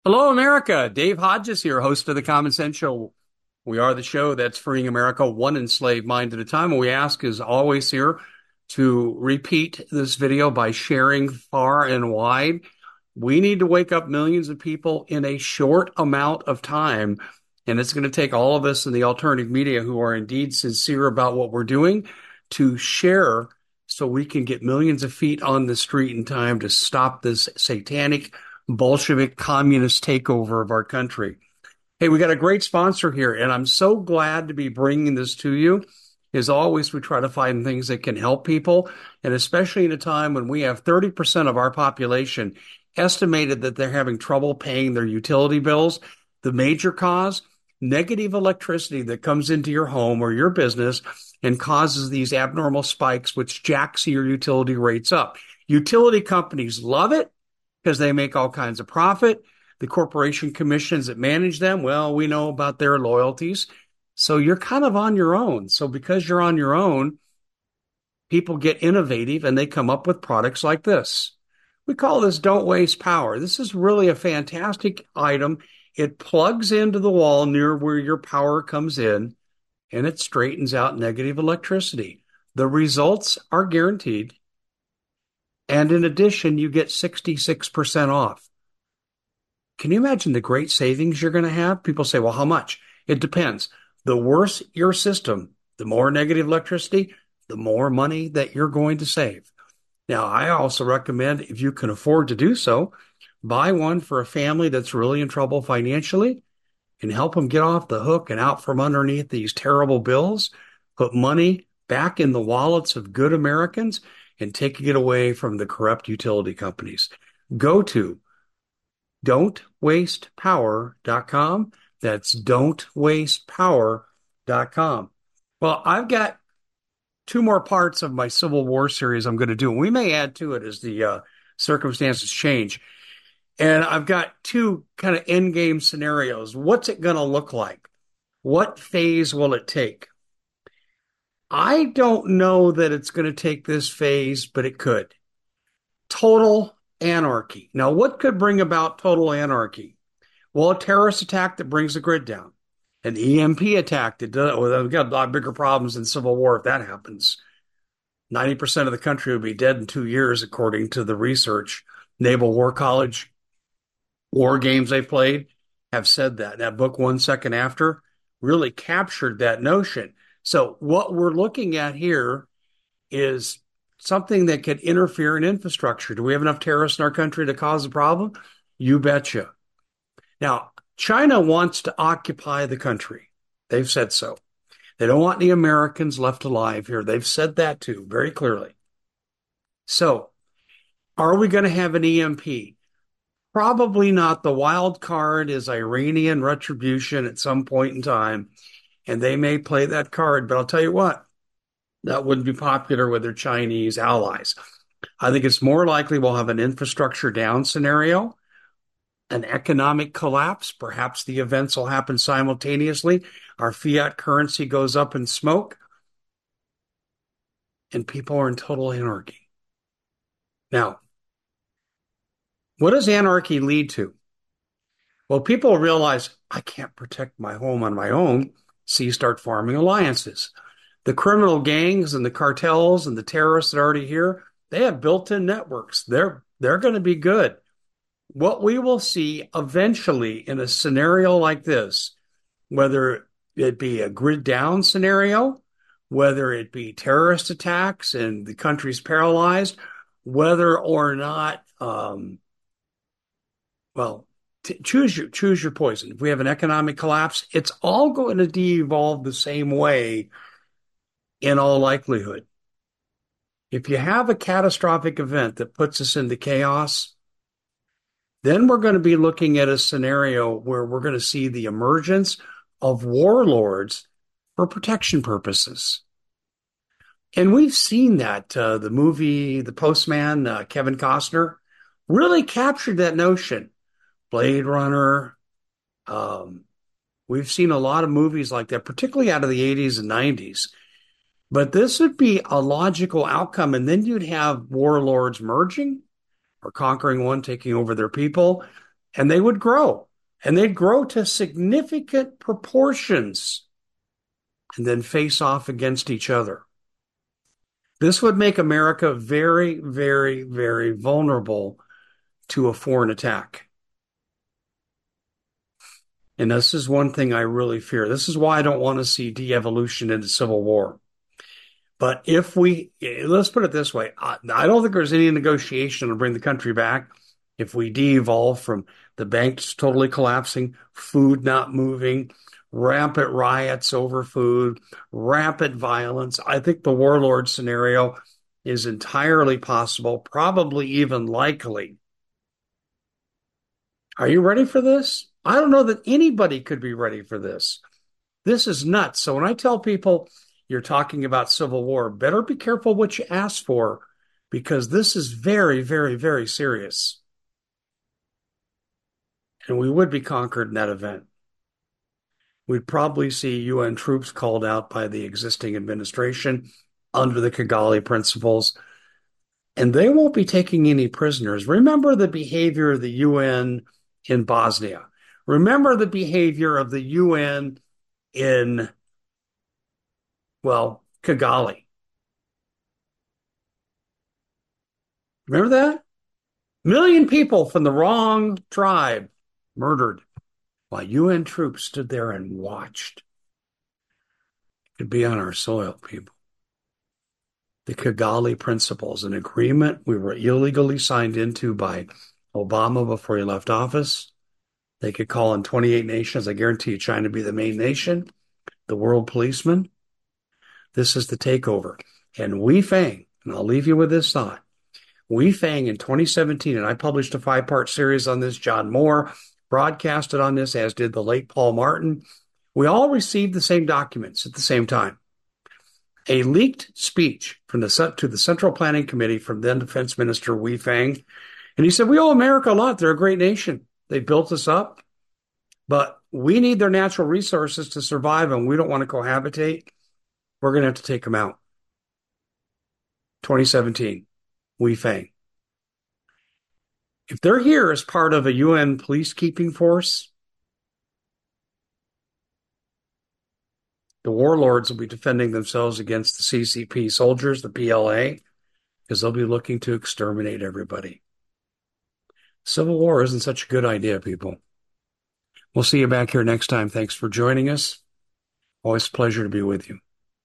Hello, America. Dave Hodges here, host of the Common Sense Show. We are the show that's freeing America one enslaved mind at a time. And we ask, as always, here to repeat this video by sharing far and wide. We need to wake up millions of people in a short amount of time. And it's going to take all of us in the alternative media who are indeed sincere about what we're doing to share so we can get millions of feet on the street in time to stop this satanic Bolshevik communist takeover of our country. Hey, we got a great sponsor here, and I'm so glad to be bringing this to you. As always, we try to find things that can help people, and especially in a time when we have 30% of our population estimated that they're having trouble paying their utility bills. The major cause, negative electricity that comes into your home or your business and causes these abnormal spikes, which jacks your utility rates up. Utility companies love it because they make all kinds of profit. The corporation commissions that manage them, well, we know about their loyalties. So you're kind of on your own. So because you're on your own, people get innovative and they come up with products like this. We call this Don't Waste Power. This is really a fantastic item. It plugs into the wall near where your power comes in, and it straightens out negative electricity. The results are guaranteed. And in addition, you get 66% off. Can you imagine the great savings you're going to have? People say, well, how much? It depends. The worse your system, the more negative electricity, the more money that you're going to save. Now, I also recommend, if you can afford to do so, buy one for a family that's really in trouble financially and help them get off the hook and out from underneath these terrible bills. Put money back in the wallets of good Americans and taking it away from the corrupt utility companies. Go to don'twastepower.com. That's don'twastepower.com. Well, I've got two more parts of my Civil War series I'm going to do. And we may add to it as the circumstances change. And I've got two kind of end game scenarios. What's it going to look like? What phase will it take? I don't know that it's going to take this phase, but it could. Total anarchy. Now, what could bring about total anarchy? Well, a terrorist attack that brings the grid down, an EMP attack that does, well, we've got a lot bigger problems in Civil War if that happens. 90% of the country would be dead in 2 years, according to the research. Naval War College war games they played have said that. That book, 1 Second After, really captured that notion. So what we're looking at here is something that could interfere in infrastructure. Do we have enough terrorists in our country to cause a problem? You betcha. Now, China wants to occupy the country. They've said so. They don't want any Americans left alive here. They've said that too, very clearly. So, are we going to have an EMP? Probably not. The wild card is Iranian retribution at some point in time, and they may play that card. But I'll tell you what, that wouldn't be popular with their Chinese allies. I think it's more likely we'll have an infrastructure down scenario, an economic collapse. Perhaps the events will happen simultaneously. Our fiat currency goes up in smoke, and people are in total anarchy. Now, what does anarchy lead to? Well, people realize I can't protect my home on my own, so you start forming alliances. The criminal gangs and the cartels and the terrorists that are already here, they have built-in networks. They're going to be good. What we will see eventually in a scenario like this, whether it be a grid down scenario, whether it be terrorist attacks and the country's paralyzed, whether or not, choose your poison. If we have an economic collapse, it's all going to de-evolve the same way in all likelihood. If you have a catastrophic event that puts us into chaos, then we're going to be looking at a scenario where we're going to see the emergence of warlords for protection purposes. And we've seen that. The movie, The Postman, Kevin Costner, really captured that notion. Blade Runner. We've seen a lot of movies like that, particularly out of the 80s and 90s. But this would be a logical outcome. And then you'd have warlords merging or conquering one, taking over their people. and they would grow, and they'd grow to significant proportions and then face off against each other. This would make America very, very, very vulnerable to a foreign attack. And this is one thing I really fear. This is why I don't want to see de-evolution into civil war. But let's put it this way. I don't think there's any negotiation to bring the country back if we de-evolve from the banks totally collapsing, food not moving, rampant riots over food, rampant violence. I think the warlord scenario is entirely possible, probably even likely. Are you ready for this? I don't know that anybody could be ready for this. This is nuts. So when I tell people you're talking about civil war, better be careful what you ask for, because this is very, very, very serious. And we would be conquered in that event. We'd probably see UN troops called out by the existing administration under the Kigali principles, and they won't be taking any prisoners. Remember the behavior of the UN in Bosnia. Remember the behavior of the UN in, Kigali. Remember that? 1 million people from the wrong tribe murdered while UN troops stood there and watched. It could be on our soil, people. The Kigali Principles, an agreement we were illegally signed into by Obama before he left office. They could call in 28 nations. I guarantee you China would be the main nation, the world policeman. This is the takeover. And Wei Fang, and I'll leave you with this thought. Wei Fang in 2017, and I published a 5-part series on this. John Moore broadcasted on this, as did the late Paul Martin. We all received the same documents at the same time. A leaked speech to the Central Planning Committee from then Defense Minister Wei Fang. And he said, we owe America a lot. They're a great nation. They built us up, but we need their natural resources to survive, and we don't want to cohabitate. We're going to have to take them out. 2017, Wei Fang. If they're here as part of a UN peacekeeping force, the warlords will be defending themselves against the CCP soldiers, the PLA, because they'll be looking to exterminate everybody. Civil war isn't such a good idea, people. We'll see you back here next time. Thanks for joining us. Always a pleasure to be with you.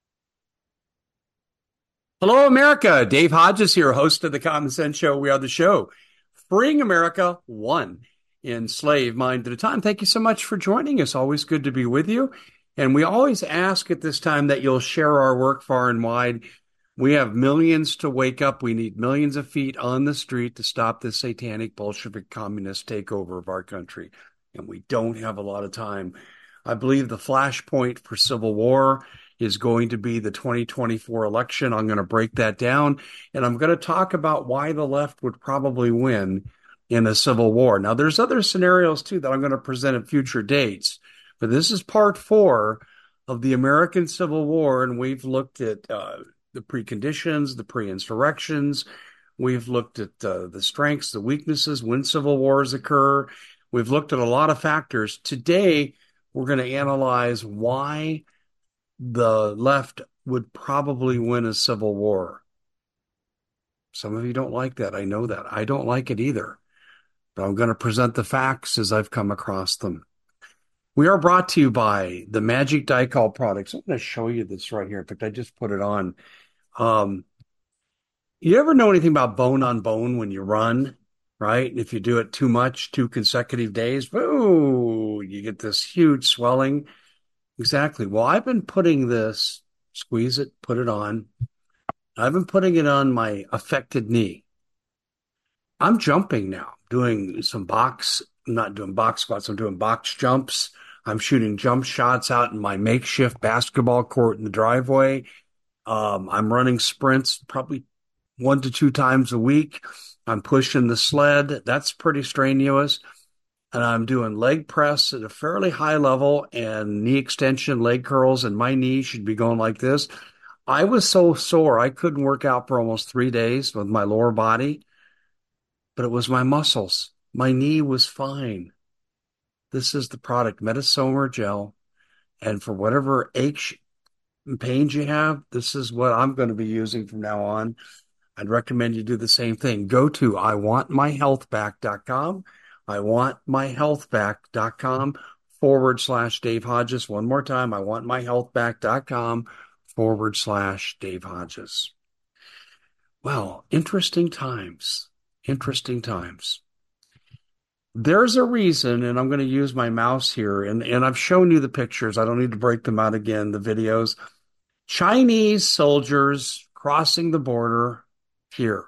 Hello, America. Dave Hodges here, host of the Common Sense Show. We are the show freeing America one enslaved mind at a time. Thank you so much for joining us. Always good to be with you. And we always ask at this time that you'll share our work far and wide. We have millions to wake up. We need millions of feet on the street to stop this satanic Bolshevik communist takeover of our country. And we don't have a lot of time. I believe the flashpoint for civil war is going to be the 2024 election. I'm going to break that down, and I'm going to talk about why the left would probably win in a civil war. Now, there's other scenarios, too, that I'm going to present at future dates, but this is part 4 of the American Civil War, and we've looked at the preconditions, the pre-insurrections. We've looked at the strengths, the weaknesses, when civil wars occur. We've looked at a lot of factors. Today, we're going to analyze why the left would probably win a civil war. Some of you don't like that. I know that. I don't like it either. But I'm going to present the facts as I've come across them. We are brought to you by the Magic Dicol products. I'm going to show you this right here. In fact, I just put it on. You ever know anything about bone on bone when you run, right? If you do it too much, 2 consecutive days, boo, you get this huge swelling. Exactly. Well, I've been putting this, squeeze it, put it on. I've been putting it on my affected knee. I'm jumping now, doing some I'm not doing box squats, I'm doing box jumps. I'm shooting jump shots out in my makeshift basketball court in the driveway. I'm running sprints probably 1 to 2 times a week. I'm pushing the sled. That's pretty strenuous. And I'm doing leg press at a fairly high level and knee extension, leg curls, and my knee should be going like this. I was so sore, I couldn't work out for almost 3 days with my lower body, but it was my muscles. My knee was fine. This is the product, Metasomer gel. And for whatever aches and pains you have, this is what I'm going to be using from now on. I'd recommend you do the same thing. Go to iwantmyhealthback.com, iwantmyhealthback.com/Dave Hodges. One more time, iwantmyhealthback.com/Dave Hodges. Well, interesting times. Interesting times. There's a reason, and I'm going to use my mouse here, and I've shown you the pictures. I don't need to break them out again, the videos. Chinese soldiers crossing the border here.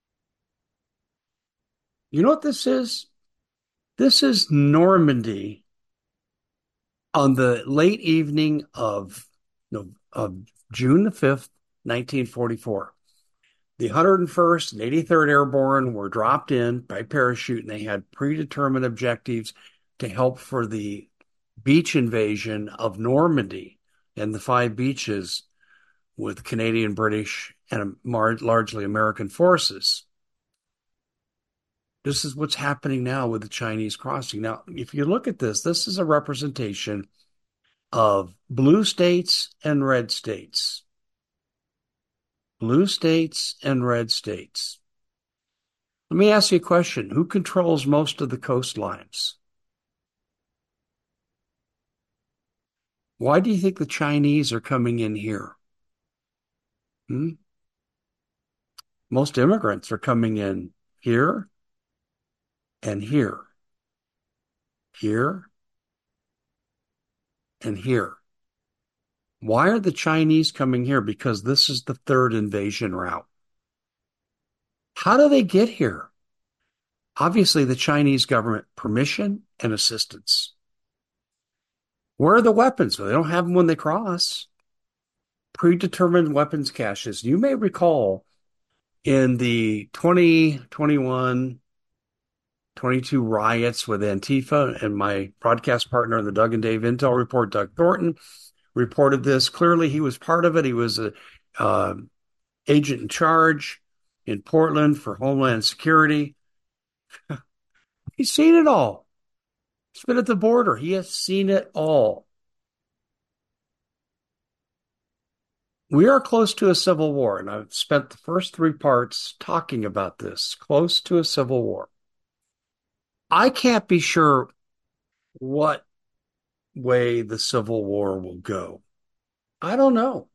You know what this is? This is Normandy on the late evening of June the 5th, 1944. The 101st and 83rd Airborne were dropped in by parachute, and they had predetermined objectives to help for the beach invasion of Normandy and the 5 beaches with Canadian, British, and largely American forces. This is what's happening now with the Chinese crossing. Now, if you look at this, this is a representation of blue states and red states. Blue states and red states. Let me ask you a question. Who controls most of the coastlines? Why do you think the Chinese are coming in here? Most immigrants are coming in here and here, here and here. Why are the Chinese coming here? Because this is the 3rd invasion route. How do they get here? Obviously, the Chinese government permission and assistance. Where are the weapons? Well, they don't have them when they cross. Predetermined weapons caches. You may recall in the 2021 22 riots with Antifa, and my broadcast partner in the Doug and Dave Intel Report, Doug Thornton, reported this. Clearly, he was part of it. He was an agent in charge in Portland for Homeland Security. He's seen it all. He's been at the border. He has seen it all. We are close to a civil war, and I've spent the first 3 parts talking about this, close to a civil war. I can't be sure what way the Civil War will go. I don't know.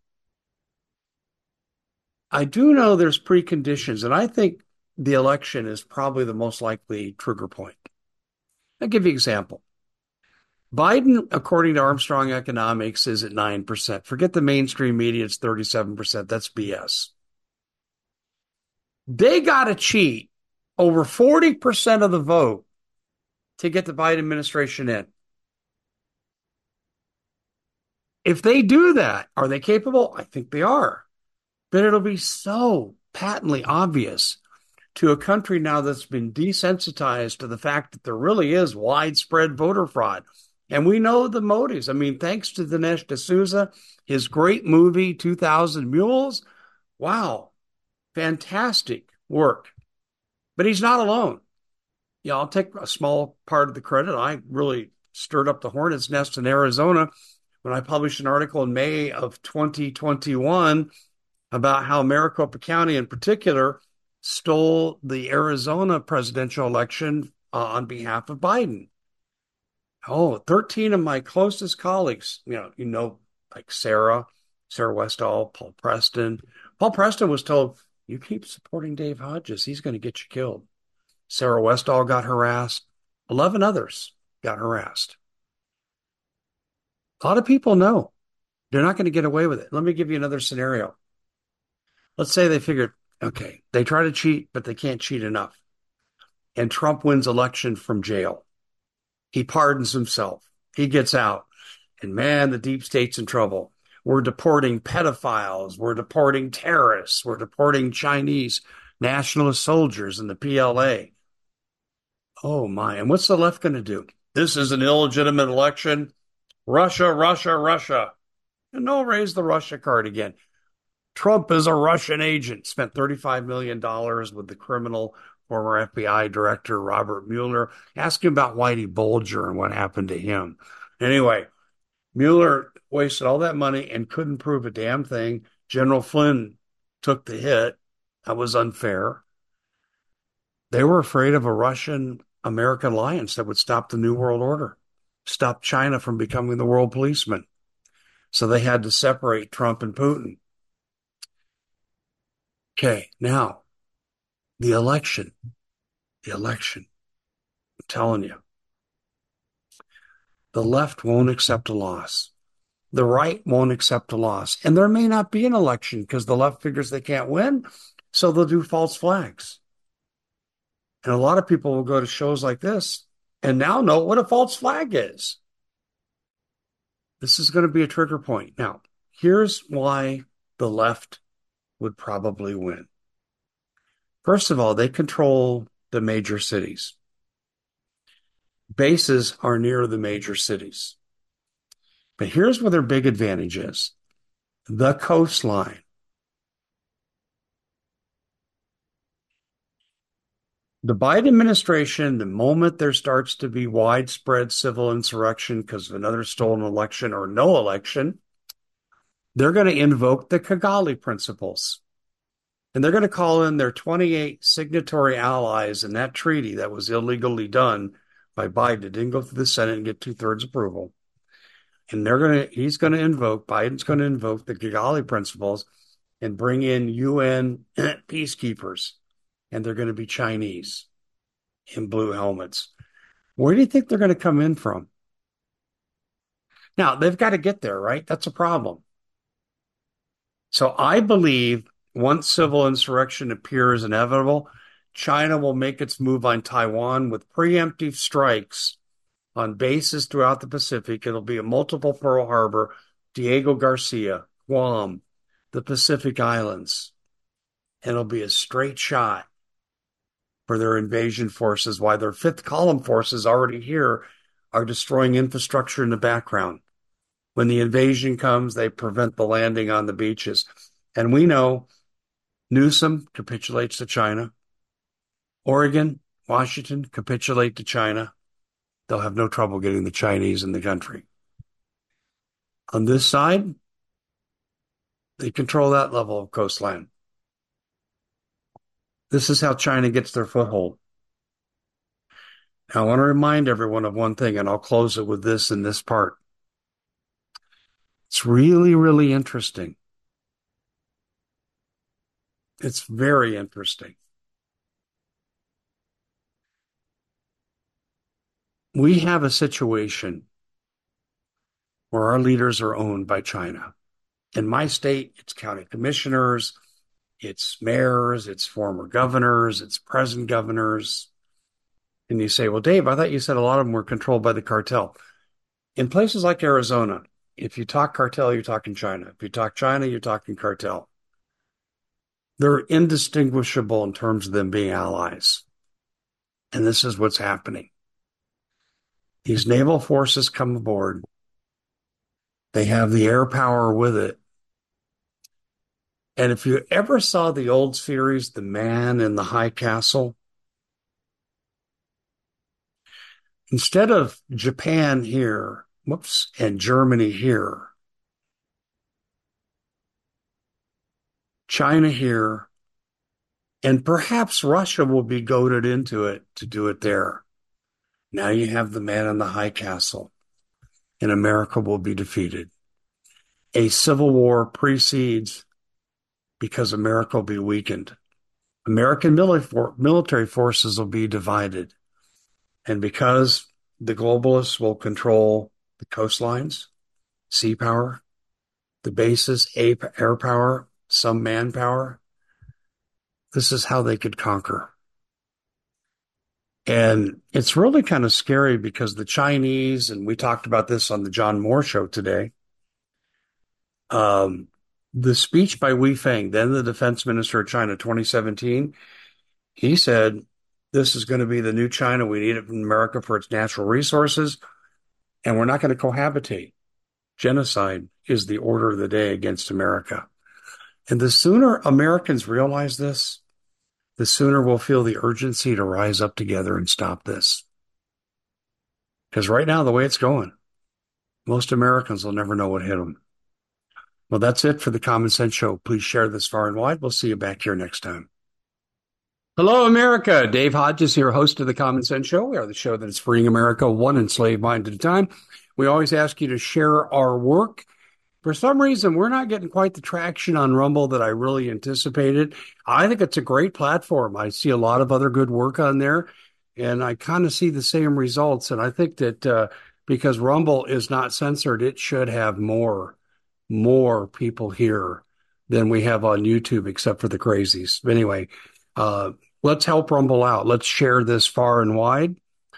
I do know there's preconditions, and I think the election is probably the most likely trigger point. I'll give you an example. Biden, according to Armstrong Economics, is at 9%. Forget the mainstream media, it's 37%. That's BS. They got to cheat over 40% of the vote to get the Biden administration in. If they do that, are they capable? I think they are. But it'll be so patently obvious to a country now that's been desensitized to the fact that there really is widespread voter fraud. And we know the motives. I mean, thanks to Dinesh D'Souza, his great movie, 2000 Mules. Wow, fantastic work. But he's not alone. Yeah, I'll take a small part of the credit. I really stirred up the hornet's nest in Arizona when I published an article in May of 2021 about how Maricopa County in particular stole the Arizona presidential election on behalf of Biden. 13 of my closest colleagues, like Sarah Westall, Paul Preston. Paul Preston was told, you keep supporting Dave Hodges, he's going to get you killed. Sarah Westall got harassed. 11 others got harassed. A lot of people know they're not going to get away with it. Let me give you another scenario. Let's say they figured, okay, they try to cheat, but they can't cheat enough. And Trump wins election from jail. He pardons himself. He gets out. And man, the deep state's in trouble. We're deporting pedophiles. We're deporting terrorists. We're deporting Chinese nationalist soldiers in the PLA. Oh my, and what's the left going to do? This is an illegitimate election. Russia, Russia, Russia. And they'll raise the Russia card again. Trump is a Russian agent, spent $35 million with the criminal former FBI director Robert Mueller. Ask him about Whitey Bulger and what happened to him. Anyway, Mueller wasted all that money and couldn't prove a damn thing. General Flynn took the hit. That was unfair. They were afraid of a Russian-American alliance that would stop the New World Order, stop China from becoming the world policeman. So they had to separate Trump and Putin. Okay, now, the election. I'm telling you, the left won't accept a loss. The right won't accept a loss. And there may not be an election because the left figures they can't win, so they'll do false flags. And a lot of people will go to shows like this and now know what a false flag is. This is going to be a trigger point. Now, here's why the left would probably win. First of all, they control the major cities. Bases are near the major cities. But here's where their big advantage is. The coastline. The Biden administration, the moment there starts to be widespread civil insurrection because of another stolen election or no election, they're going to invoke the Kigali principles. And they're going to call in their 28 signatory allies in that treaty that was illegally done by Biden. It didn't go through the Senate and get 2/3 approval. And Biden's going to invoke the Kigali principles and bring in UN peacekeepers. And they're going to be Chinese in blue helmets. Where do you think they're going to come in from? Now, they've got to get there, right? That's a problem. So I believe once civil insurrection appears inevitable, China will make its move on Taiwan with preemptive strikes on bases throughout the Pacific. It'll be a multiple Pearl Harbor, Diego Garcia, Guam, the Pacific Islands. And it'll be a straight shot for their invasion forces, while their fifth column forces already here are destroying infrastructure in the background. When the invasion comes, they prevent the landing on the beaches. And we know Newsom capitulates to China. Oregon, Washington capitulate to China. They'll have no trouble getting the Chinese in the country. On this side, they control that level of coastline. This is how China gets their foothold. Now, I want to remind everyone of one thing, and I'll close it with this in this part. It's really, really interesting. It's very interesting. We have a situation where our leaders are owned by China. In my state, it's county commissioners, it's mayors, it's former governors, it's present governors. And you say, well, Dave, I thought you said a lot of them were controlled by the cartel. In places like Arizona, if you talk cartel, you're talking China. If you talk China, you're talking cartel. They're indistinguishable in terms of them being allies. And this is what's happening. These naval forces come aboard. They have the air power with it. And if you ever saw the old series, The Man in the High Castle, instead of Japan here, and Germany here, China here, and perhaps Russia will be goaded into it to do it there. Now you have the man in the high castle, and America will be defeated. A civil war precedes because America will be weakened. American military forces will be divided. And because the globalists will control the coastlines, sea power, the bases, air power, some manpower, this is how they could conquer. And it's really kind of scary because the Chinese, and we talked about this on the John Moore show today, the speech by Wei Feng, then the defense minister of China, 2017, he said, this is going to be the new China. We need it from America for its natural resources, and we're not going to cohabitate. Genocide is the order of the day against America. And the sooner Americans realize this, the sooner we'll feel the urgency to rise up together and stop this. Because right now, the way it's going, most Americans will never know what hit them. Well, that's it for the Common Sense Show. Please share this far and wide. We'll see you back here next time. Hello, America. Dave Hodges here, host of the Common Sense Show. We are the show that is freeing America one enslaved mind at a time. We always ask you to share our work. For some reason, we're not getting quite the traction on Rumble that I really anticipated. I think it's a great platform. I see a lot of other good work on there, and I kind of see the same results. And I think that because Rumble is not censored, it should have more people here than we have on YouTube, except for the crazies. But anyway, let's help Rumble out. Let's share this far and wide.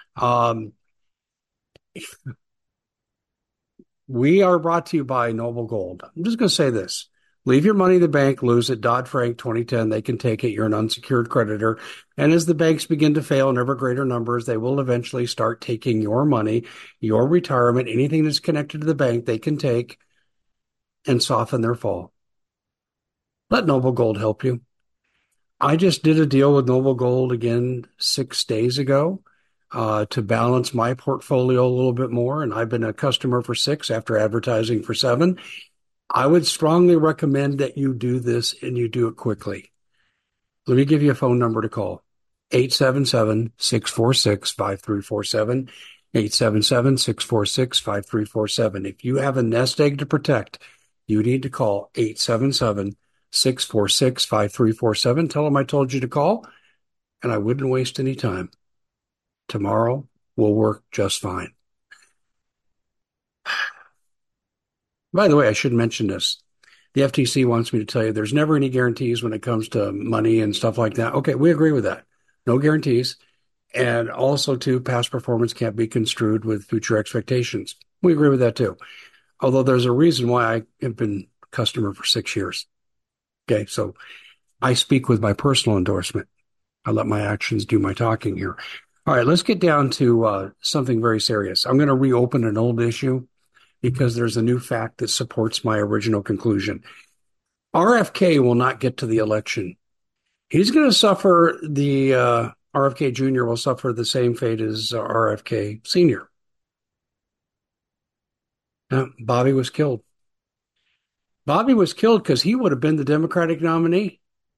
We are brought to you by Noble Gold. I'm just going to say this. Leave your money in the bank, lose it. Dodd-Frank 2010, they can take it. You're an unsecured creditor. And as the banks begin to fail in ever greater numbers, they will eventually start taking your money, your retirement, anything that's connected to the bank, they can take and soften their fall. Let Noble Gold help you. I just did a deal with Noble Gold again 6 days ago. To balance my portfolio a little bit more, and I've been a customer for 6 after advertising for 7. I would strongly recommend that you do this and you do it quickly. Let me give you a phone number to call. 877-646-5347, 877-646-5347. If you have a nest egg to protect, you need to call 877-646-5347. Tell them I told you to call, and I wouldn't waste any time. Tomorrow will work just fine. By the way, I should mention this. The FTC wants me to tell you there's never any guarantees when it comes to money and stuff like that. Okay, we agree with that. No guarantees. And also, too, past performance can't be construed with future expectations. We agree with that, too. Although there's a reason why I have been a customer for 6 years. Okay, so I speak with my personal endorsement. I let my actions do my talking here. All right, let's get down to something very serious. I'm going to reopen an old issue because there's a new fact that supports my original conclusion. RFK will not get to the election. He's going to suffer RFK Jr. will suffer the same fate as RFK Sr. Bobby was killed. Bobby was killed because he would have been the Democratic nominee.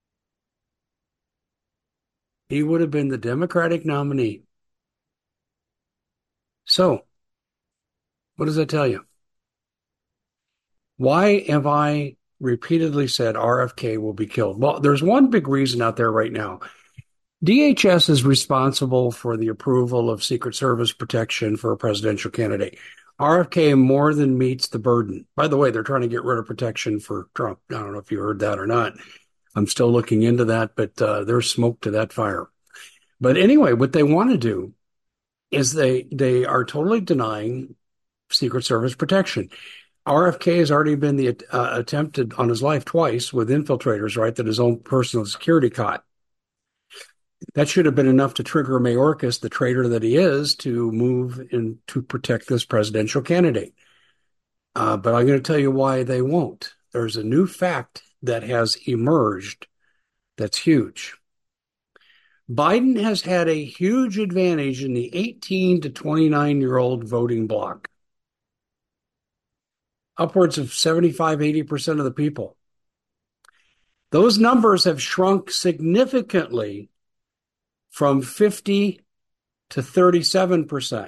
He would have been the Democratic nominee. So, what does that tell you? Why have I repeatedly said RFK will be killed? Well, there's one big reason out there right now. DHS is responsible for the approval of Secret Service protection for a presidential candidate. RFK more than meets the burden. By the way, they're trying to get rid of protection for Trump. I don't know if you heard that or not. I'm still looking into that, but there's smoke to that fire. But anyway, what they want to do is they are totally denying Secret Service protection. RFK has already been attempted on his life twice with infiltrators, right, that his own personal security caught. That should have been enough to trigger Mayorkas, the traitor that he is, to move in to protect this presidential candidate. But I'm going to tell you why they won't. There's a new fact that has emerged that's huge. Biden has had a huge advantage in the 18 to 29-year-old voting bloc. Upwards of 75, 80% of the people. Those numbers have shrunk significantly from 50 to 37%.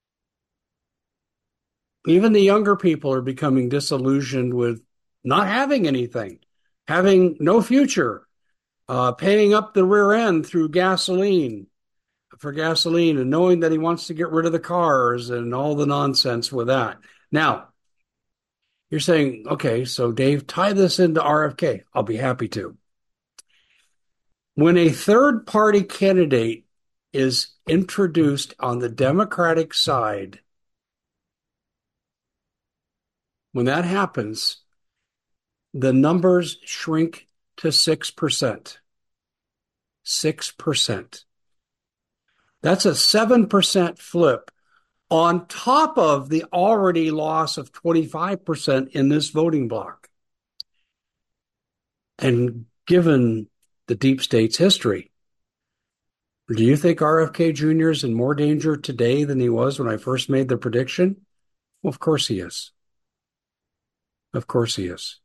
Even the younger people are becoming disillusioned with not having anything, having no future, paying up the rear end through gasoline, and knowing that he wants to get rid of the cars and all the nonsense with that. Now, you're saying, okay, so Dave, tie this into RFK. I'll be happy to. When a third-party candidate is introduced on the Democratic side, when that happens, the numbers shrink to 6%. 6%. That's a 7% flip on top of the already loss of 25% in this voting bloc. And given the deep state's history, Do you think RFK Jr. is in more danger today than he was when I first made the prediction? Well, of course he is. Of course he is.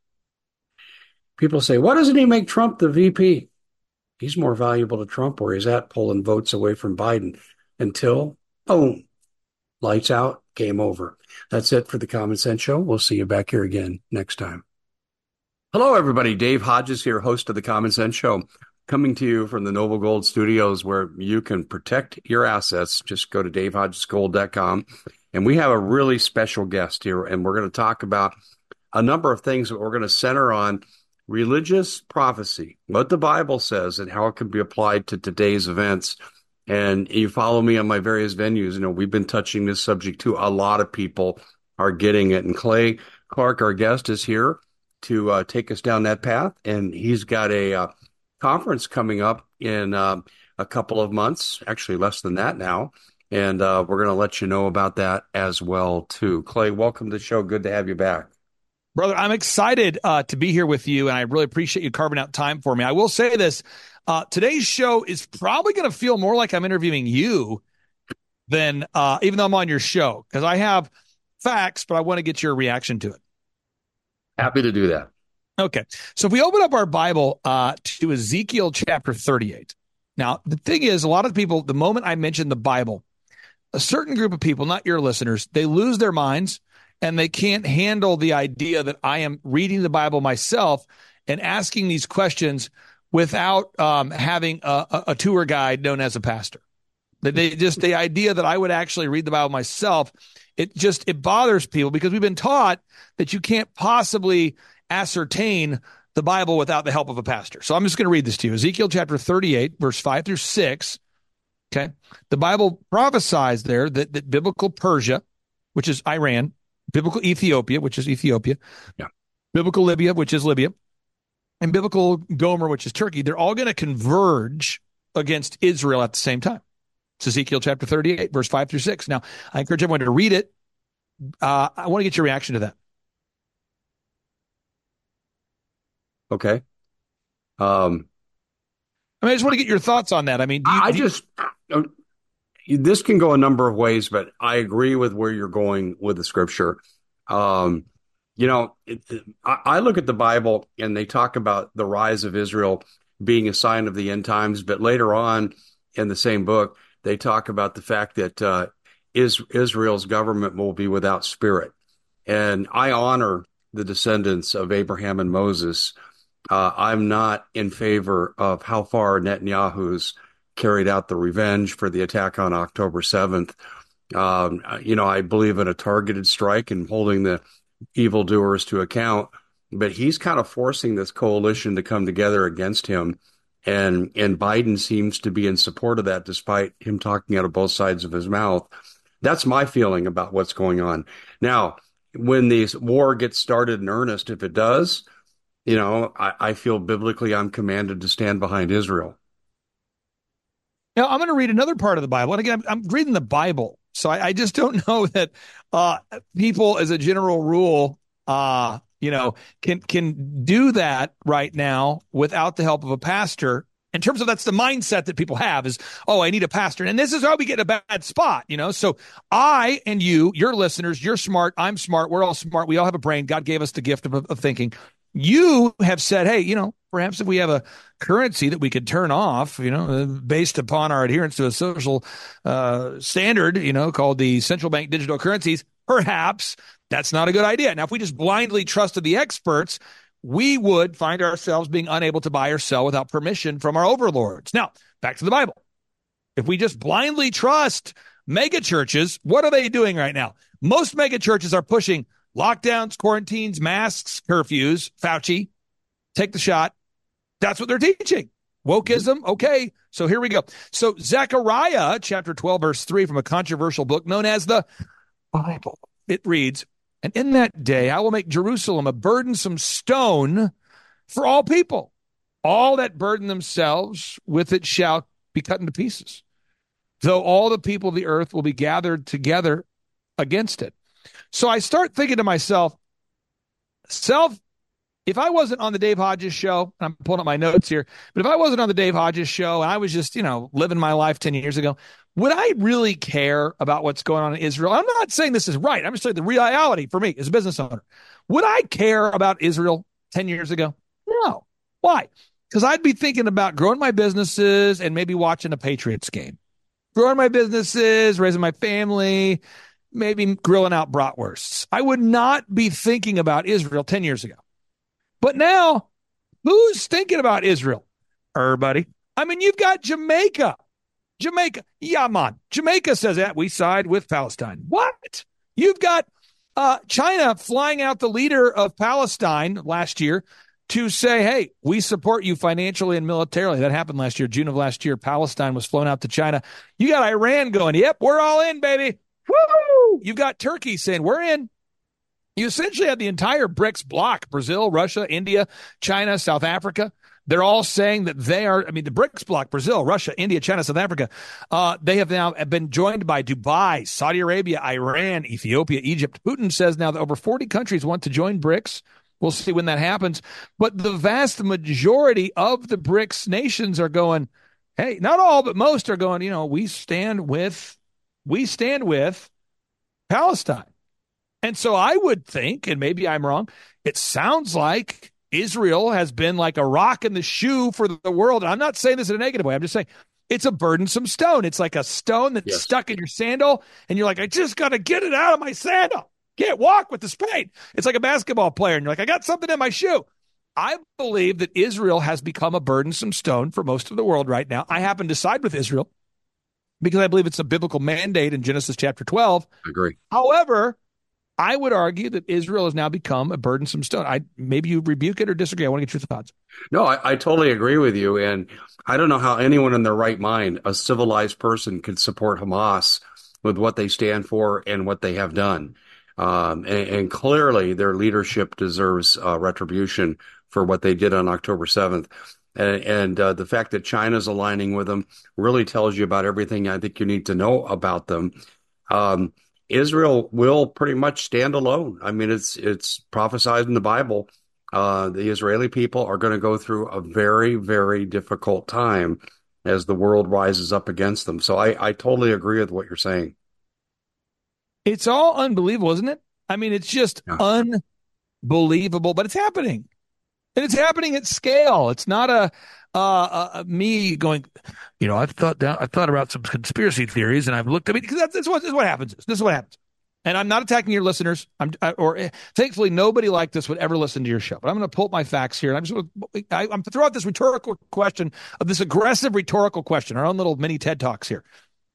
People say, why doesn't he make Trump the VP? He's more valuable to Trump where he's at, pulling votes away from Biden until, boom, lights out, game over. That's it for the Common Sense Show. We'll see you back here again next time. Hello, everybody. Dave Hodges here, host of the Common Sense Show, coming to you from the Noble Gold Studios, where you can protect your assets. Just go to davehodgesgold.com. And we have a really special guest here, and we're going to talk about a number of things that we're going to center on religious prophecy, what the Bible says, and how it can be applied to today's events. And you follow me on my various venues. You know, we've been touching this subject too. A lot of people are getting it. And Clay Clark, our guest, is here to take us down that path. And he's got a conference coming up in a couple of months, actually less than that now. And we're going to let you know about that as well, too. Clay, welcome to the show. Good to have you back. Brother, I'm excited to be here with you, and I really appreciate you carving out time for me. I will say this. Today's show is probably going to feel more like I'm interviewing you than even though I'm on your show, because I have facts, but I want to get your reaction to it. Happy to do that. Okay. So if we open up our Bible to Ezekiel chapter 38. Now, the thing is, a lot of people, the moment I mention the Bible, a certain group of people, not your listeners, they lose their minds. And they can't handle the idea that I am reading the Bible myself and asking these questions without having a tour guide known as a pastor. The idea that I would actually read the Bible myself, it bothers people because we've been taught that you can't possibly ascertain the Bible without the help of a pastor. So I'm just going to read this to you. Ezekiel chapter 38, verse 5 through 6. Okay. The Bible prophesies there that biblical Persia, which is Iran, biblical Ethiopia, which is Ethiopia, biblical Libya, which is Libya, and biblical Gomer, which is Turkey, they're all going to converge against Israel at the same time. It's Ezekiel chapter 38, verse 5 through 6. Now, I encourage everyone to read it. I want to get your reaction to that. Okay. I just want to get your thoughts on that. I mean, this can go a number of ways, but I agree with where you're going with the scripture. I look at the Bible and they talk about the rise of Israel being a sign of the end times. But later on in the same book, they talk about the fact that Israel's government will be without spirit. And I honor the descendants of Abraham and Moses. I'm not in favor of how far Netanyahu's carried out the revenge for the attack on October 7th. I believe in a targeted strike and holding the evildoers to account, but he's kind of forcing this coalition to come together against him. And Biden seems to be in support of that, despite him talking out of both sides of his mouth. That's my feeling about what's going on. Now, when this war gets started in earnest, if it does, I feel biblically I'm commanded to stand behind Israel. Now, I'm going to read another part of the Bible. And again, I'm reading the Bible. So I just don't know that people, as a general rule, can do that right now without the help of a pastor. In terms of that's the mindset that people have is, oh, I need a pastor. And this is how we get in a bad spot, So I and you, your listeners, you're smart. I'm smart. We're all smart. We all have a brain. God gave us the gift of thinking. You have said, hey, perhaps if we have a currency that we could turn off, based upon our adherence to a social standard, called the central bank digital currencies, perhaps that's not a good idea. Now, if we just blindly trusted the experts, we would find ourselves being unable to buy or sell without permission from our overlords. Now, back to the Bible. If we just blindly trust mega churches, what are they doing right now? Most mega churches are pushing lockdowns, quarantines, masks, curfews. Fauci, take the shot. That's what they're teaching. Wokeism. Okay, so here we go. So Zechariah chapter 12, verse 3 from a controversial book known as the Bible. It reads, and in that day I will make Jerusalem a burdensome stone for all people. All that burden themselves with it shall be cut into pieces, though all the people of the earth will be gathered together against it. So I start thinking to myself, if I wasn't on the Dave Hodges show, I'm pulling up my notes here, but if I wasn't on the Dave Hodges show and I was just, living my life 10 years ago, would I really care about what's going on in Israel? I'm not saying this is right. I'm just saying the reality for me as a business owner. Would I care about Israel 10 years ago? No. Why? Because I'd be thinking about growing my businesses and maybe watching a Patriots game. Growing my businesses, raising my family, maybe grilling out bratwursts. I would not be thinking about Israel 10 years ago. But now, who's thinking about Israel? Everybody. I mean, you've got Jamaica. Yeah, man. Jamaica says that we side with Palestine. What? You've got China flying out the leader of Palestine last year to say, hey, we support you financially and militarily. That happened last year, June of last year. Palestine was flown out to China. You got Iran going, yep, we're all in, baby. Woo! You've got Turkey saying, we're in. You essentially have the entire BRICS bloc, Brazil, Russia, India, China, South Africa. They're all saying that they are, the BRICS bloc, Brazil, Russia, India, China, South Africa, they have now been joined by Dubai, Saudi Arabia, Iran, Ethiopia, Egypt. Putin says now that over 40 countries want to join BRICS. We'll see when that happens. But the vast majority of the BRICS nations are going, hey, not all, but most are going, we stand with Palestine. And so I would think, and maybe I'm wrong, it sounds like Israel has been like a rock in the shoe for the world. And I'm not saying this in a negative way. I'm just saying it's a burdensome stone. It's like a stone that's stuck in your sandal, and you're like, I just got to get it out of my sandal. Can't walk with the spade. It's like a basketball player, and you're like, I got something in my shoe. I believe that Israel has become a burdensome stone for most of the world right now. I happen to side with Israel because I believe it's a biblical mandate in Genesis chapter 12. I agree. However, I would argue that Israel has now become a burdensome stone. Maybe you rebuke it or disagree. I want to get your thoughts. No, I totally agree with you. And I don't know how anyone in their right mind, a civilized person, could support Hamas with what they stand for and what they have done. And clearly their leadership deserves retribution for what they did on October 7th. And the fact that China's aligning with them really tells you about everything I think you need to know about them. Israel will pretty much stand alone. It's prophesied in the Bible. The Israeli people are going to go through a very, very difficult time as the world rises up against them. So I totally agree with what you're saying. It's all unbelievable, isn't it? It's just unbelievable, but it's happening. And it's happening at scale. It's not a me going, I've thought about some conspiracy theories, and I've looked. Because this is what happens. This is what happens. And I'm not attacking your listeners. Thankfully nobody like this would ever listen to your show. But I'm going to pull up my facts here. And I'm throw out this rhetorical question of this aggressive rhetorical question. Our own little mini TED Talks here.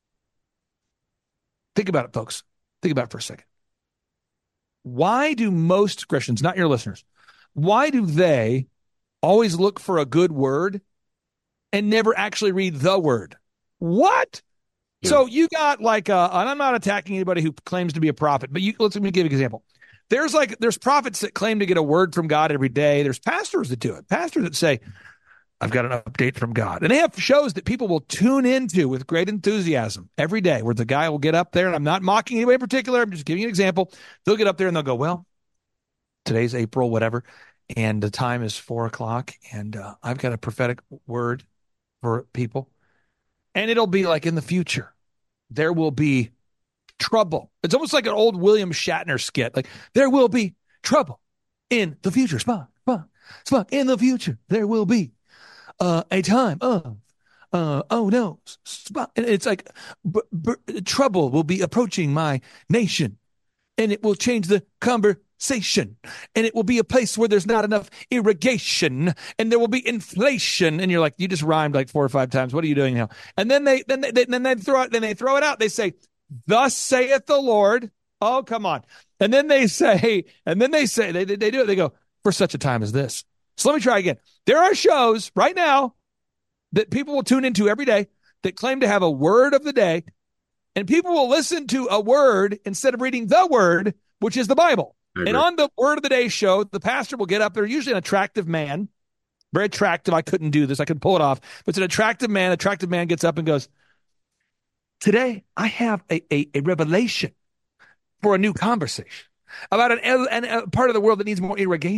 Think about it, folks. Think about it for a second. Why do most Christians, not your listeners, why do they always look for a good word and never actually read the word? What? Yeah. So you got and I'm not attacking anybody who claims to be a prophet, but let me give you an example. There's prophets that claim to get a word from God every day. There's pastors that do it. Pastors that say, I've got an update from God. And they have shows that people will tune into with great enthusiasm every day, where the guy will get up there, and I'm not mocking anybody in particular. I'm just giving you an example. They'll get up there and they'll go, well, today's April, whatever, and the time is 4:00, and I've got a prophetic word for people. And it'll be like, in the future, there will be trouble. It's almost like an old William Shatner skit. Like, there will be trouble in the future. Spock, in the future, there will be a time of, oh no, Spock. And it's like, trouble will be approaching my nation, and it will change the conversation, and it will be a place where there's not enough irrigation, and there will be inflation. And you're like, you just rhymed like 4 or 5 times. What are you doing now? And then they throw it out. They say, thus saith the Lord. Oh, come on. And then they say, they do it. They go, for such a time as this. So let me try again. There are shows right now that people will tune into every day that claim to have a word of the day, and people will listen to a word instead of reading the word, which is the Bible. And on the Word of the Day show, the pastor will get up there, usually an attractive man, very attractive. I couldn't do this. I couldn't pull it off. But it's an attractive man. Attractive man gets up and goes, today I have a revelation for a new conversation about a part of the world that needs more irrigation.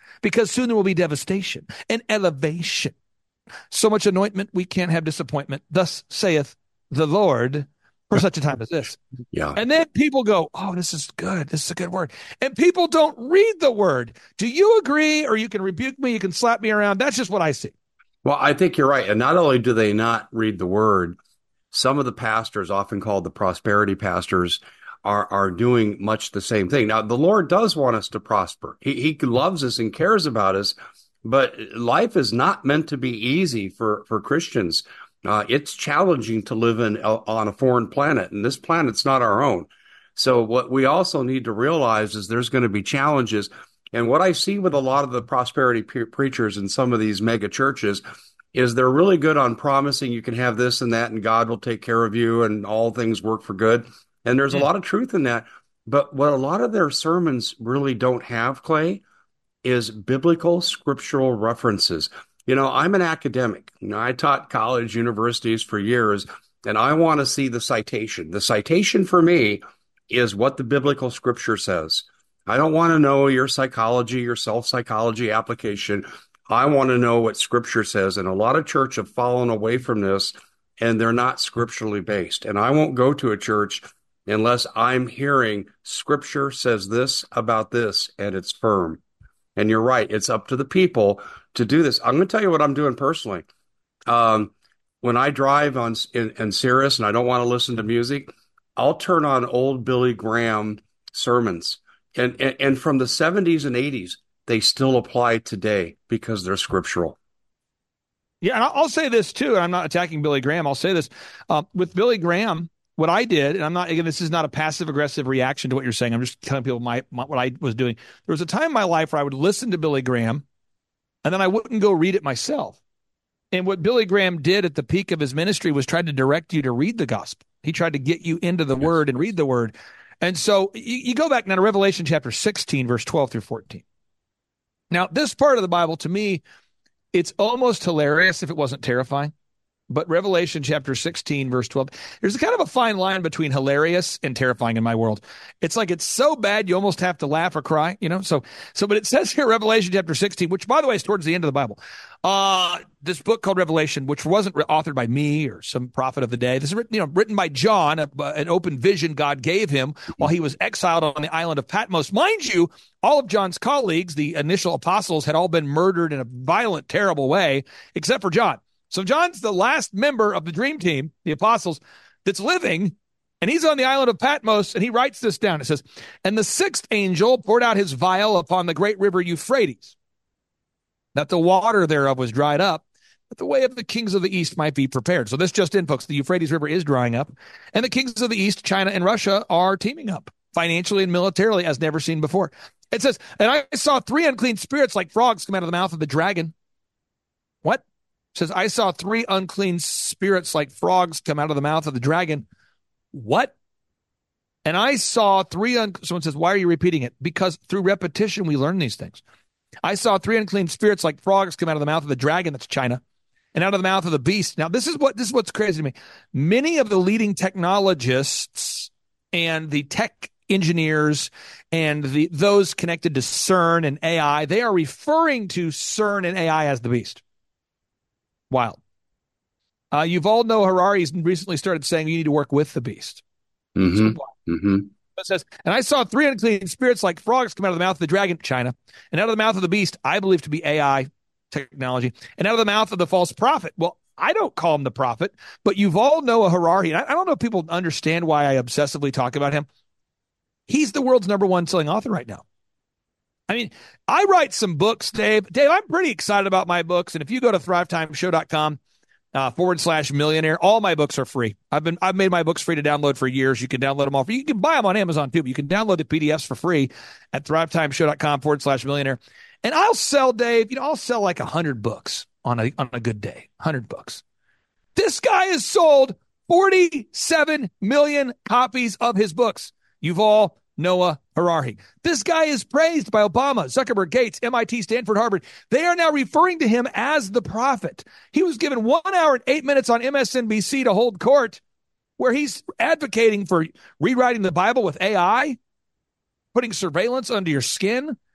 because soon there will be devastation and elevation. So much anointment, we can't have disappointment. Thus saith the Lord, for such a time as this. Yeah. And then people go, oh, this is good. This is a good word. And people don't read the word. Do you agree? Or you can rebuke me. You can slap me around. That's just what I see. Well, I think you're right. And not only do they not read the word, some of the pastors, often called the prosperity pastors, are doing much the same thing. Now, the Lord does want us to prosper. He loves us and cares about us, but life is not meant to be easy for Christians. It's challenging to live on a foreign planet, and this planet's not our own. So what we also need to realize is there's going to be challenges. And what I see with a lot of the prosperity preachers in some of these mega churches is they're really good on promising you can have this and that, and God will take care of you, and all things work for good. And there's a lot of truth in that. But what a lot of their sermons really don't have, Clay, is biblical scriptural references. You know, I'm an academic. You know, I taught college, universities for years, and I want to see the citation. The citation for me is what the biblical scripture says. I don't want to know your psychology, your self-psychology application. I want to know what scripture says. And a lot of church have fallen away from this, and they're not scripturally based. And I won't go to a church unless I'm hearing scripture says this about this, and it's firm. And you're right. It's up to the people to do this. I'm going to tell you what I'm doing personally. When I drive in Sirius and I don't want to listen to music, I'll turn on old Billy Graham sermons. And from the 70s and 80s, they still apply today because they're scriptural. Yeah, and I'll say this too, and I'm not attacking Billy Graham. I'll say this. With Billy Graham, what I did, and I'm not, again, this is not a passive-aggressive reaction to what you're saying. I'm just telling people what I was doing. There was a time in my life where I would listen to Billy Graham, and then I wouldn't go read it myself. And what Billy Graham did at the peak of his ministry was try to direct you to read the gospel. He tried to get you into the word and read the word. And so you go back now to Revelation chapter 16, verse 12 through 14. Now, this part of the Bible, to me, it's almost hilarious if it wasn't terrifying. But Revelation chapter 16, verse 12, there's kind of a fine line between hilarious and terrifying in my world. It's like it's so bad you almost have to laugh or cry, you know? But it says here, Revelation chapter 16, which, by the way, is towards the end of the Bible. This book called Revelation, which wasn't authored by me or some prophet of the day. This is written by John, an open vision God gave him while he was exiled on the island of Patmos. Mind you, all of John's colleagues, the initial apostles, had all been murdered in a violent, terrible way, except for John. So John's the last member of the dream team, the apostles, that's living, and he's on the island of Patmos, and he writes this down. It says, and the sixth angel poured out his vial upon the great river Euphrates, that the water thereof was dried up, that the way of the kings of the east might be prepared. So this just in, folks, the Euphrates River is drying up, and the kings of the east, China and Russia, are teaming up financially and militarily as never seen before. It says, and I saw three unclean spirits like frogs come out of the mouth of the dragon. What? Says, I saw three unclean spirits like frogs come out of the mouth of the dragon. What? And I saw someone says, why are you repeating it? Because through repetition, we learn these things. I saw three unclean spirits like frogs come out of the mouth of the dragon, that's China, and out of the mouth of the beast. Now, this is what's crazy to me. Many of the leading technologists and the tech engineers and those connected to CERN and AI, they are referring to CERN and AI as the beast. Wild. Yuval Noah Harari recently started saying you need to work with the beast. Mm-hmm. Mm-hmm. It says, and I saw three unclean spirits like frogs come out of the mouth of the dragon, China, and out of the mouth of the beast, I believe to be AI technology, and out of the mouth of the false prophet. Well, I don't call him the prophet, but Yuval Noah Harari, and I don't know if people understand why I obsessively talk about him. He's the world's #1 selling author right now. I mean, I write some books, Dave. Dave, I'm pretty excited about my books. And if you go to thrivetimeshow.com /millionaire, all my books are free. I've made my books free to download for years. You can download them all free. You can buy them on Amazon too, but you can download the PDFs for free at thrivetimeshow.com /millionaire. And I'll sell, Dave, I'll sell like 100 books on a good day, 100 books. This guy has sold 47 million copies of his books. Yuval Noah Harari. This guy is praised by Obama, Zuckerberg, Gates, MIT, Stanford, Harvard. They are now referring to him as the prophet. He was given 1 hour and 8 minutes on MSNBC to hold court where he's advocating for rewriting the Bible with AI, putting surveillance under your skin.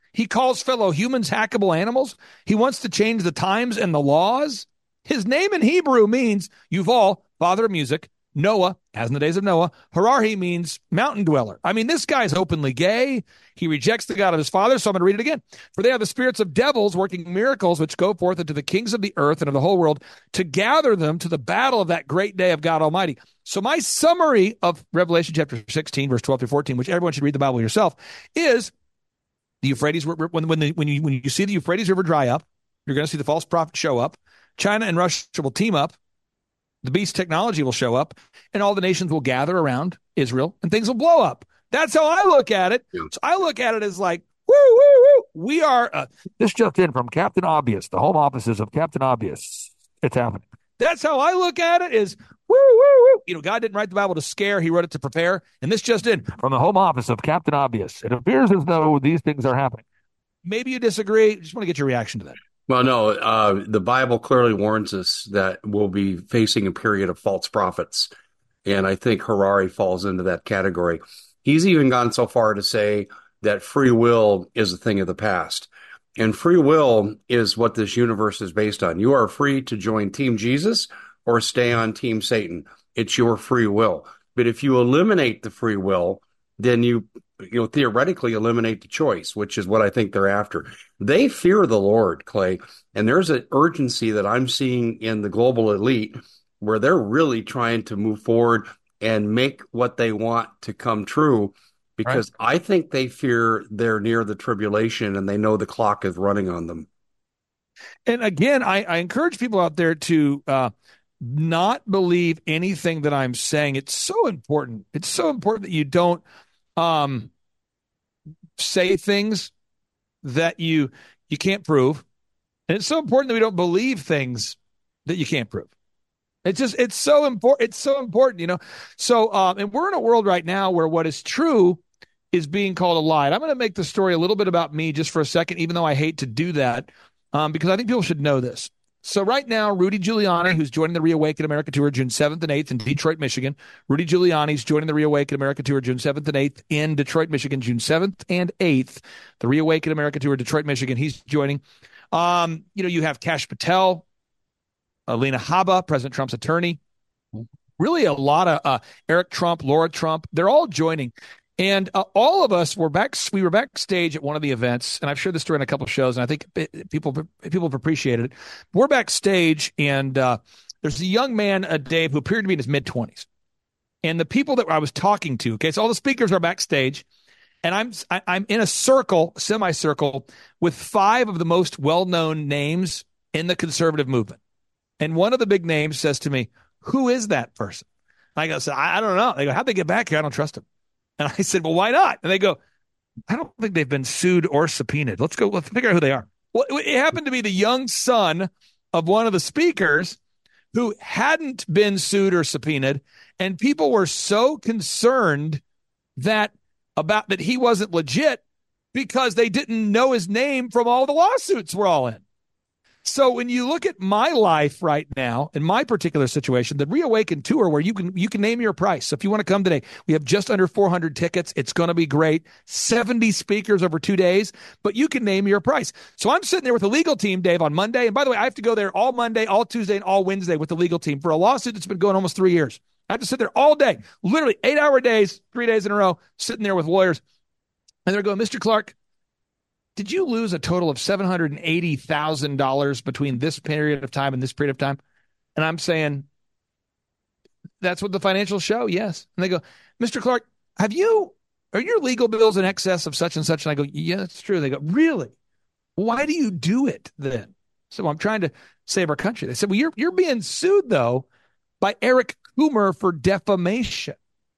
He calls fellow humans hackable animals. He wants to change the times and the laws. His name in Hebrew means Yuval, father of music. Noah, as in the days of Noah. Harari means mountain dweller. I mean, this guy's openly gay. He rejects the God of his father, so I'm going to read it again. For they are the spirits of devils working miracles which go forth into the kings of the earth and of the whole world to gather them to the battle of that great day of God Almighty. So my summary of Revelation chapter 16, verse 12 through 14, which everyone should read the Bible yourself, is the Euphrates, when you see the Euphrates River dry up, you're going to see the false prophet show up. China and Russia will team up. The beast technology will show up, and all the nations will gather around Israel, and things will blow up. That's how I look at it. Yeah. So I look at it as like, woo, woo, woo. We are, this just in from Captain Obvious, the home offices of Captain Obvious. It's happening. That's how I look at it is, woo, woo, woo. You know, God didn't write the Bible to scare. He wrote it to prepare. And this just in from the home office of Captain Obvious. It appears as though these things are happening. Maybe you disagree. Just want to get your reaction to that. Well, no, the Bible clearly warns us that we'll be facing a period of false prophets. And I think Harari falls into that category. He's even gone so far to say that free will is a thing of the past. And free will is what this universe is based on. You are free to join Team Jesus or stay on Team Satan. It's your free will. But if you eliminate the free will, then you theoretically eliminate the choice, which is what I think they're after. They fear the Lord, Clay, and there's an urgency that I'm seeing in the global elite where they're really trying to move forward and make what they want to come true, because right. I think they fear they're near the tribulation and they know the clock is running on them. And again, I encourage people out there to not believe anything that I'm saying. It's so important. It's so important that you don't say things that you can't prove. And it's so important that we don't believe things that you can't prove. It's so important. It's so important, you know? So, and we're in a world right now where what is true is being called a lie. And I'm going to make the story a little bit about me just for a second, even though I hate to do that, because I think people should know this. So right now, Rudy Giuliani, who's joining the Reawaken America Tour June 7th and 8th in Detroit, Michigan. Rudy Giuliani's joining the Reawaken America Tour June 7th and 8th in Detroit, Michigan, June 7th and 8th. The Reawaken America Tour, Detroit, Michigan. He's joining. You have Kash Patel, Alina Habba, President Trump's attorney. Really a lot of Eric Trump, Laura Trump. They're all joining. And all of us were backstage at one of the events, and I've shared this story in a couple of shows, and I think people have appreciated it. We're backstage, and there's a young man, Dave, who appeared to be in his mid-20s. And the people that I was talking to, okay, so all the speakers are backstage, and I'm in a semicircle, with 5 of the most well-known names in the conservative movement. And one of the big names says to me, "Who is that person?" And I go, I don't know. They go, "How'd they get back here? I don't trust them." And I said, "Well, why not?" And they go, "I don't think they've been sued or subpoenaed. Let's figure out who they are." Well, it happened to be the young son of one of the speakers who hadn't been sued or subpoenaed. And people were so concerned that he wasn't legit because they didn't know his name from all the lawsuits we're all in. So when you look at my life right now, in my particular situation, the Reawaken Tour, where you can name your price. So if you want to come today, we have just under 400 tickets. It's going to be great. 70 speakers over 2 days, but you can name your price. So I'm sitting there with the legal team, Dave, on Monday. And by the way, I have to go there all Monday, all Tuesday, and all Wednesday with the legal team for a lawsuit that's been going almost 3 years. I have to sit there all day, literally 8-hour days, 3 days in a row, sitting there with lawyers. And they're going, "Mr. Clark, did you lose a total of $780,000 between this period of time and this period of time?" And I'm saying, "That's what the financials show, yes." And they go, "Mr. Clark, are your legal bills in excess of such and such?" And I go, "Yeah, that's true." They go, "Really? Why do you do it then?" So I'm trying to save our country. They said, "Well, you're being sued, though, by Eric Coomer for defamation.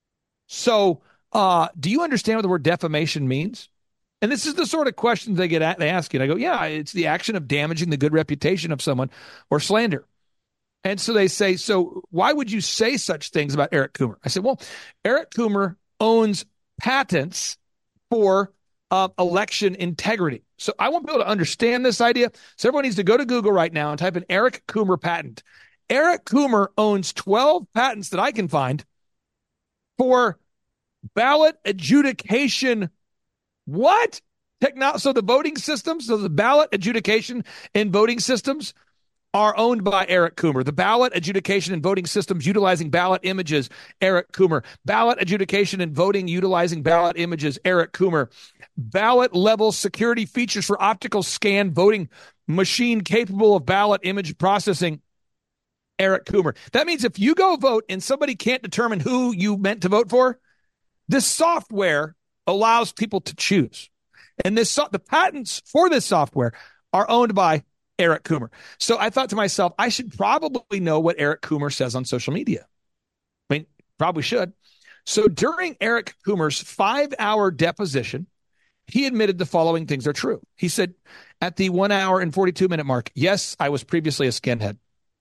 So do you understand what the word defamation means?" And this is the sort of questions they ask you. And I go, "Yeah, it's the action of damaging the good reputation of someone or slander." And so they say, "So why would you say such things about Eric Coomer?" I said, "Well, Eric Coomer owns patents for election integrity." So I want people to understand this idea. So everyone needs to go to Google right now and type in Eric Coomer patent. Eric Coomer owns 12 patents that I can find for ballot adjudication. What? So the voting systems, so the ballot adjudication and voting systems are owned by Eric Coomer. The ballot adjudication and voting systems utilizing ballot images, Eric Coomer. Ballot adjudication and voting utilizing ballot images, Eric Coomer. Ballot level security features for optical scan voting machine capable of ballot image processing, Eric Coomer. That means if you go vote and somebody can't determine who you meant to vote for, this software allows people to choose. And the patents for this software are owned by Eric Coomer. So I thought to myself, I should probably know what Eric Coomer says on social media. I mean, probably should. So during Eric Coomer's 5-hour deposition, he admitted the following things are true. He said at the 1 hour and 42-minute mark, yes, I was previously a skinhead.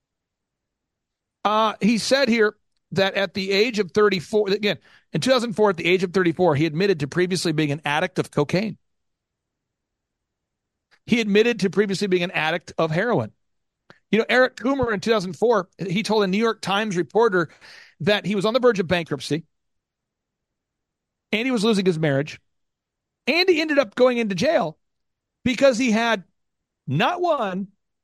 He said here that at the age of 34, again, in 2004, at the age of 34, he admitted to previously being an addict of cocaine. He admitted to previously being an addict of heroin. You know, Eric Coomer in 2004, he told a New York Times reporter that he was on the verge of bankruptcy and he was losing his marriage and he ended up going into jail because he had not one,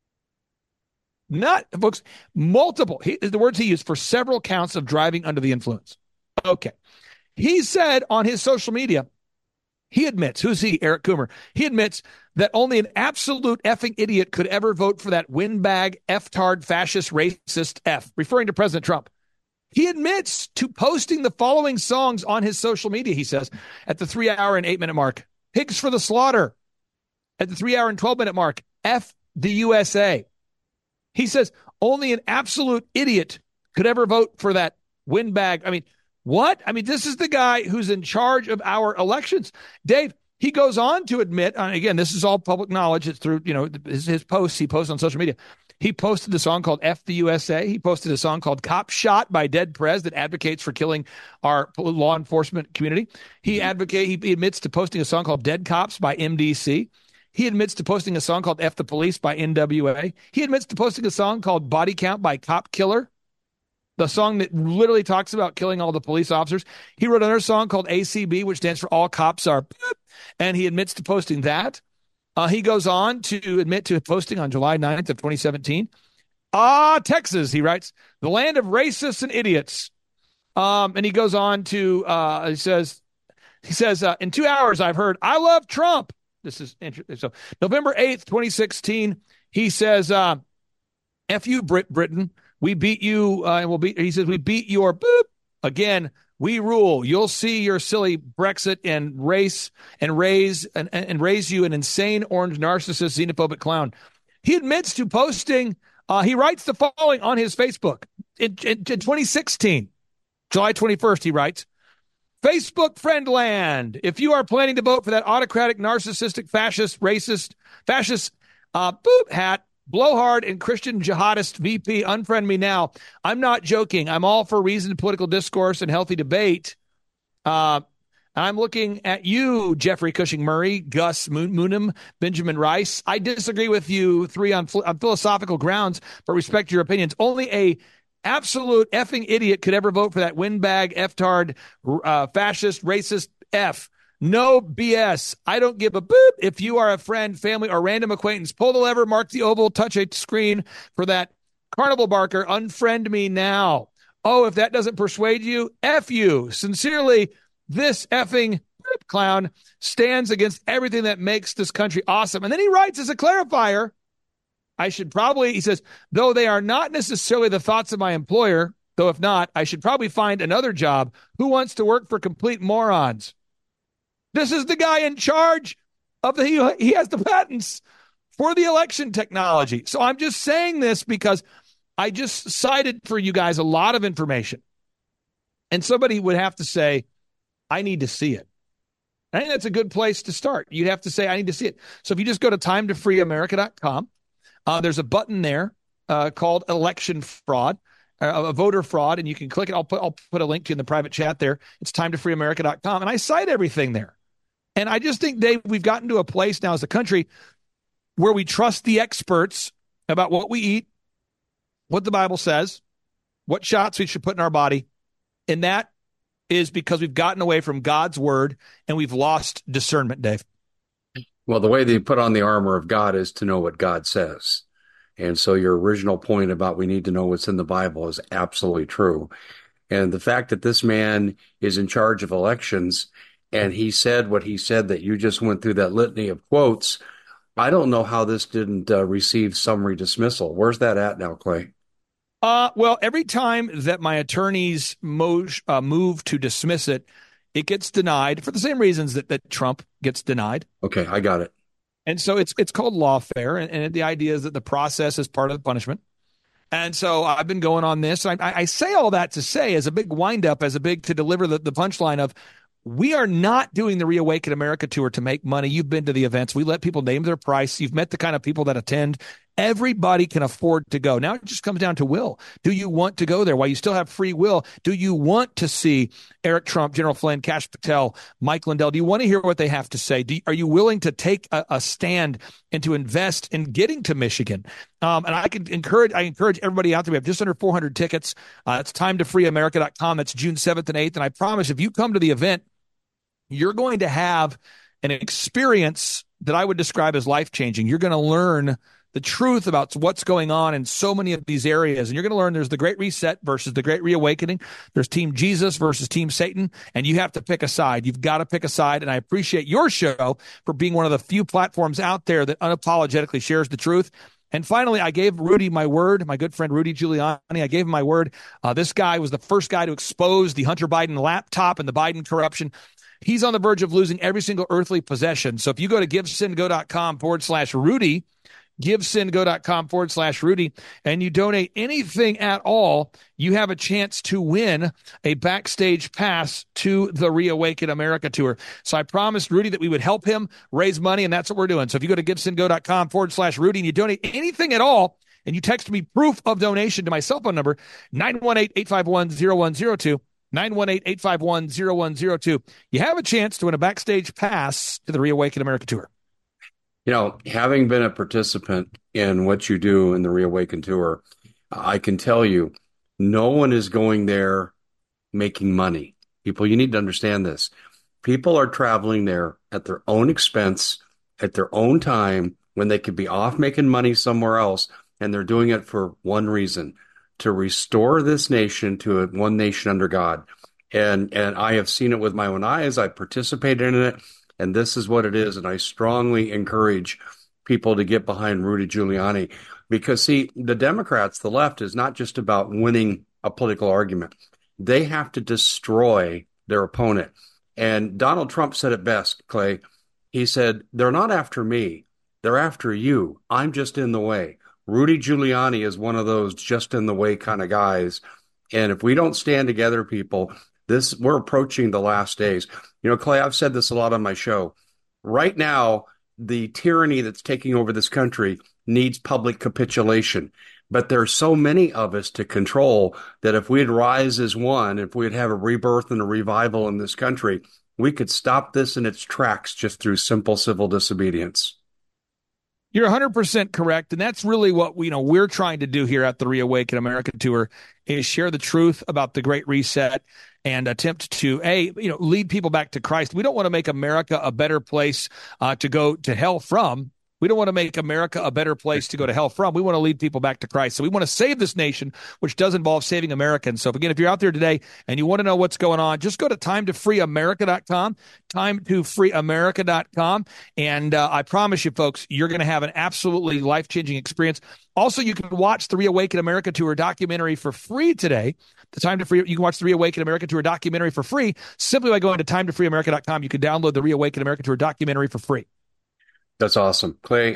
not, folks, multiple, the words he used, for several counts of driving under the influence. Okay. He said on his social media, he admits, who's he, Eric Coomer? He admits that only an absolute effing idiot could ever vote for that windbag, F-tard, fascist, racist F, referring to President Trump. He admits to posting the following songs on his social media, he says, at the 3 hour and 8 minute mark. Pigs for the slaughter. At the 3 hour and 12 minute mark, F the USA. He says only an absolute idiot could ever vote for that windbag. I mean, what? I mean, this is the guy who's in charge of our elections. Dave, he goes on to admit, again, this is all public knowledge. It's through, his posts he posts on social media. He posted the song called F the USA. He posted a song called Cop Shot by Dead Prez that advocates for killing our law enforcement community. He admits to posting a song called Dead Cops by MDC. He admits to posting a song called F the Police by NWA. He admits to posting a song called Body Count by Cop Killer, the song that literally talks about killing all the police officers. He wrote another song called ACB, which stands for All Cops Are, and he admits to posting that. He goes on to admit to posting on July 9th of 2017. Texas, he writes, the land of racists and idiots. And he goes on to, he says, in 2 hours, I've heard, I love Trump. This is interesting. So November 8th, 2016, he says, F you, Britain. We beat you, and he says, we beat your boop. Again, we rule. You'll see your silly Brexit and race and raise you an insane orange narcissist xenophobic clown. He admits to posting, he writes the following on his Facebook. In 2016, July 21st, he writes, Facebook Friendland, if you are planning to vote for that autocratic, narcissistic, fascist, racist, hat, blowhard and Christian jihadist VP, unfriend me now. I'm not joking. I'm all for reasoned political discourse and healthy debate. I'm looking at you, Jeffrey Cushing Murray, Gus Moonham, Benjamin Rice. I disagree with you three on philosophical grounds, but respect your opinions. Only a absolute effing idiot could ever vote for that windbag, F-tard, fascist, racist F. No BS. I don't give a boop. If you are a friend, family, or random acquaintance, pull the lever, mark the oval, touch a screen for that carnival barker. Unfriend me now. Oh, if that doesn't persuade you, F you. Sincerely, this effing boop clown stands against everything that makes this country awesome. And then he writes as a clarifier, he says, though they are not necessarily the thoughts of my employer, though if not, I should probably find another job. Who wants to work for complete morons? This is the guy in charge of he has the patents for the election technology. So I'm just saying this because I just cited for you guys a lot of information. And somebody would have to say, I need to see it. I think that's a good place to start. You'd have to say, I need to see it. So if you just go to timetofreeamerica.com, there's a button there called election fraud, a voter fraud, and you can click it. I'll put a link to you in the private chat there. It's timetofreeamerica.com, and I cite everything there. And I just think, Dave, we've gotten to a place now as a country where we trust the experts about what we eat, what the Bible says, what shots we should put in our body. And that is because we've gotten away from God's word and we've lost discernment, Dave. Well, the way they put on the armor of God is to know what God says. And so your original point about we need to know what's in the Bible is absolutely true. And the fact that this man is in charge of elections and he said what he said, that you just went through that litany of quotes, I don't know how this didn't receive summary dismissal. Where's that at now, Clay? Well, every time that my attorneys move to dismiss it, it gets denied for the same reasons that Trump gets denied. Okay, I got it. And so it's called lawfare, and the idea is that the process is part of the punishment. And so I've been going on this. I say all that to say, as a big windup, to deliver the punchline of, we are not doing the Reawaken America tour to make money. You've been to the events. We let people name their price. You've met the kind of people that attend. Everybody can afford to go. Now it just comes down to will. Do you want to go there? While you still have free will, do you want to see Eric Trump, General Flynn, Kash Patel, Mike Lindell? Do you want to hear what they have to say? Are you willing to take a stand and to invest in getting to Michigan? And I encourage everybody out there. We have just under 400 tickets. It's timetofreeamerica.com. That's June 7th and 8th. And I promise if you come to the event, you're going to have an experience that I would describe as life-changing. You're going to learn the truth about what's going on in so many of these areas. And you're going to learn there's the Great Reset versus the Great Reawakening. There's Team Jesus versus Team Satan. And you have to pick a side. You've got to pick a side. And I appreciate your show for being one of the few platforms out there that unapologetically shares the truth. And finally, I gave Rudy my word, my good friend Rudy Giuliani. I gave him my word. This guy was the first guy to expose the Hunter Biden laptop and the Biden corruption. He's on the verge of losing every single earthly possession. So if you go to givesendgo.com/Rudy, givesendgo.com/Rudy, and you donate anything at all, you have a chance to win a backstage pass to the Reawaken America tour. So I promised Rudy that we would help him raise money, and that's what we're doing. So if you go to givesendgo.com/Rudy and you donate anything at all, and you text me proof of donation to my cell phone number, 918-851-0102, 918-851-0102. You have a chance to win a backstage pass to the Reawaken America tour. You know, having been a participant in what you do in the Reawaken tour, I can tell you, no one is going there making money. People, you need to understand this. People are traveling there at their own expense, at their own time, when they could be off making money somewhere else, and they're doing it for one reason: to restore this nation to a one nation under God. And I have seen it with my own eyes. I participated in it, and this is what it is. And I strongly encourage people to get behind Rudy Giuliani, because, see, the Democrats, the left, is not just about winning a political argument. They have to destroy their opponent. And Donald Trump said it best, Clay. He said, they're not after me. They're after you. I'm just in the way. Rudy Giuliani is one of those just in the way kind of guys. And if we don't stand together, people, we're approaching the last days. You know, Clay, I've said this a lot on my show. Right now, the tyranny that's taking over this country needs public capitulation. But there's so many of us to control that if we'd rise as one, if we'd have a rebirth and a revival in this country, we could stop this in its tracks just through simple civil disobedience. You're 100% correct. And that's really what we're trying to do here at the Reawaken America tour, is share the truth about the Great Reset and attempt to lead people back to Christ. We don't want to make America a better place to go to hell from. We don't want to make America a better place to go to hell from. We want to lead people back to Christ. So we want to save this nation, which does involve saving Americans. So again, if you're out there today and you want to know what's going on, just go to timetofreeamerica.com, timetofreeamerica.com. And I promise you, folks, you're going to have an absolutely life-changing experience. Also, you can watch the Reawaken America Tour documentary for free today. You can watch the Reawaken America Tour documentary for free simply by going to timetofreeamerica.com. You can download the Reawaken America Tour documentary for free. That's awesome. Clay,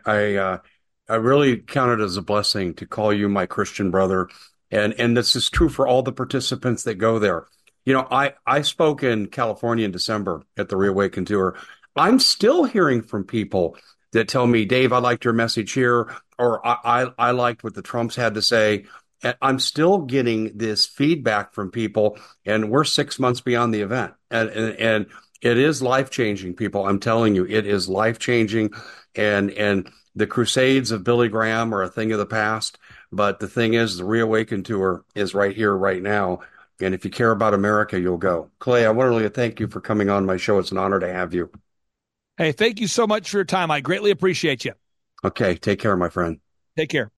I really count it as a blessing to call you my Christian brother. And this is true for all the participants that go there. You know, I spoke in California in December at the Reawaken Tour. I'm still hearing from people that tell me, Dave, I liked your message here, or I liked what the Trumps had to say. And I'm still getting this feedback from people, and we're 6 months beyond the event. And it is life-changing, people. I'm telling you, it is life-changing. And the crusades of Billy Graham are a thing of the past. But the thing is, the Reawaken Tour is right here, right now. And if you care about America, you'll go. Clay, I want to really thank you for coming on my show. It's an honor to have you. Hey, thank you so much for your time. I greatly appreciate you. Okay, take care, my friend. Take care.